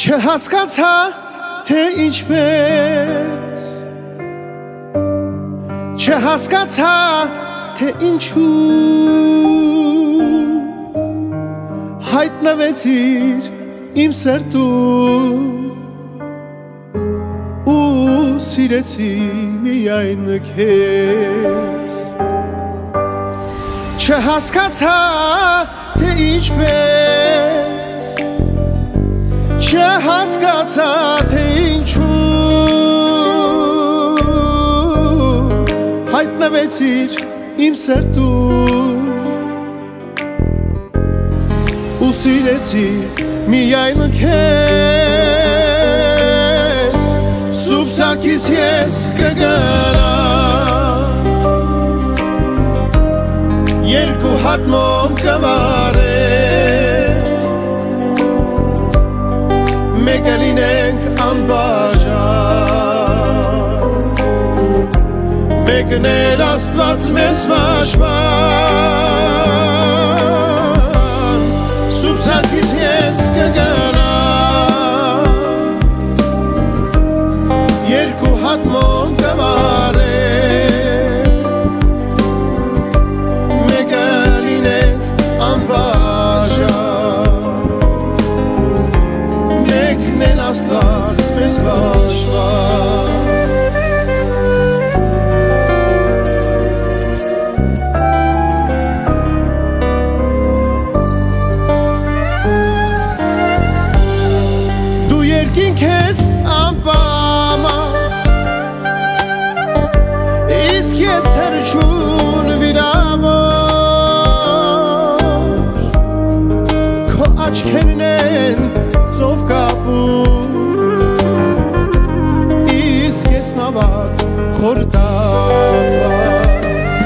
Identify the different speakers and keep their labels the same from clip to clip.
Speaker 1: Չհասկացա, թե ինչպես, չհասկացա, թե ինչու հայտնվեցիր իմ սրտում ու սիրեցի միայն քեզ չհասկացա, թե ինչպես չհասկացա, թե ինչու հայտնվեցիր իմ սրտում ու սիրեցի միայն քեզ Սուրբ Սարգիս ես կգնամ երկու հատ մոմ կվարեմ մեկը լինենք անբաժան մեկն էլ Աստված մեզ պաշտպան Սուրբ Սարգիս ես կգնամ երկու հատ մոմ կվարեմ մեկը լինենք անբաժան մեկն էլ Աստված մեզ պաշտպան Քեզ անպամած իսկ ես թրջուն վիրավոր քո աչքերն են ծով կապում իսկ ես նավակ խորտակված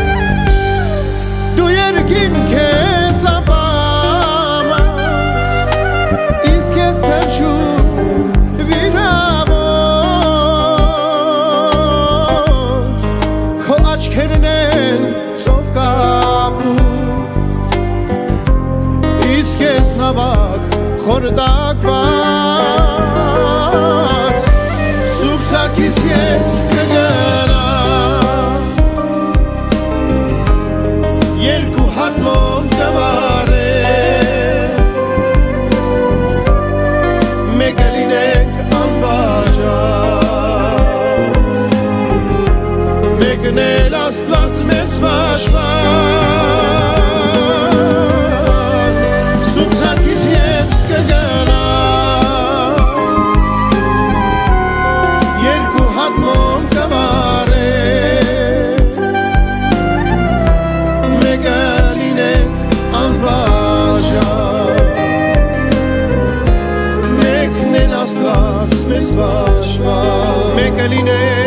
Speaker 1: դու երկին քեզ անպամած իսկ ես թրջուն Քերն են ծով կապում իսկ ես նավակ խորտակված Սուրբ Սարգիս ես կգնամ երկու հատ մոմ կվարեմ մեկը լինենք անբաժան մեկն էլ Աստված մեզ պաշտպան Սուրբ Սարգիս ես կգնամ երկու հատ մոմ կվարեմ մեկը լինենք անբաժան մեկն էլ Աստված մեզ պաշտպան մեկը լինենք